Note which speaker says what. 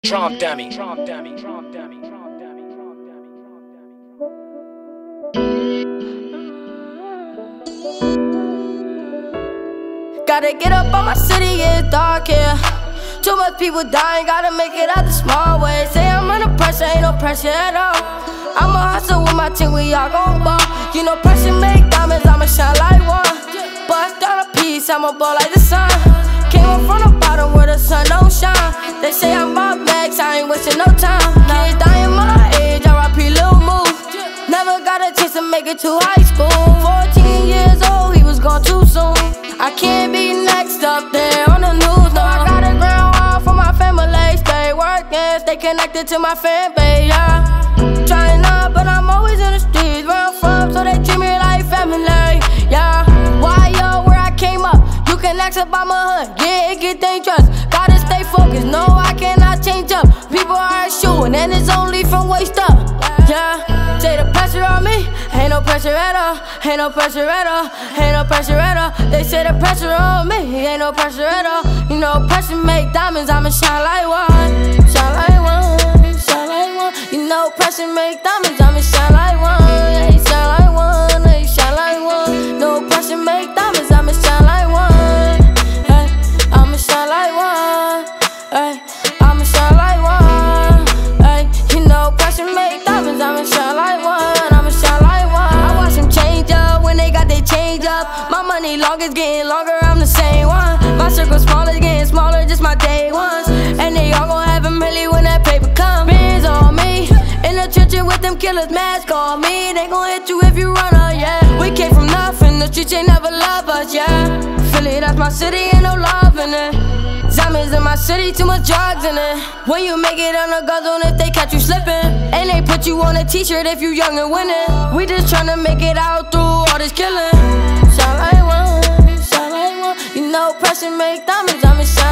Speaker 1: Drum dummy.
Speaker 2: Gotta get up on my city, it's dark here. Too much people dying, gotta make it out the small way. Say I'm under pressure, ain't no pressure at all. I'ma hustle with my team, we all gon' ball. You know pressure make diamonds, I'ma shine like one. Bust down a piece, I'ma ball like the sun. Came up from the bottom where the sun don't shine. They say I'm Bob Max, I ain't wasting no time. Kids dying my age, R.I.P. Lil Move. Never got a chance to make it to high school. 14 years old, he was gone too soon. I can't be next up there on the news, no. I got a ground hard for my family. Stay working, stay connected to my fan base, yeah. Trying up, but I'm always in the streets where I'm from, so they treat me like family, yeah. Why, yo, where I came up, you can ask about my hood, yeah, it get dangerous. Gotta stay focused, no, I cannot change up. People are shooting, and it's only from waist up, yeah. Say the pressure on me, ain't no pressure at all, ain't no pressure at all, ain't no pressure at all. They say the pressure on me, ain't no pressure at all. You know pressure make diamonds, I'ma shine like one, shine like one, shine like one. You know pressure make diamonds, I'ma shine like one, hey, shine like one, hey, shine like one. No pressure make diamonds, I'ma shine like one, hey, I'ma shine like one, hey, I'ma shine like one, hey. You know pressure make diamonds, I'ma shine like one, I'ma shine like one. I watch them change up when they got their change up. My money long is getting longer, I'm the same one. My circle smaller, getting smaller, just my day ones. And they all gon' have a milli when that paper comes. Bands on me, in the trenches with them killers, mask on me. They gon' hit you if you run up, yeah. We came from nothing, the streets ain't never love us, yeah. Philly, that's my city, ain't no love in it. Zombies in my city, too much drugs in it. When you make it on the guns on if they catch you slipping. And they put you on a t-shirt if you young and winning. We just tryna make it out through all this killing. Shine like one, shine like one. You know pressure make diamonds, I'ma shine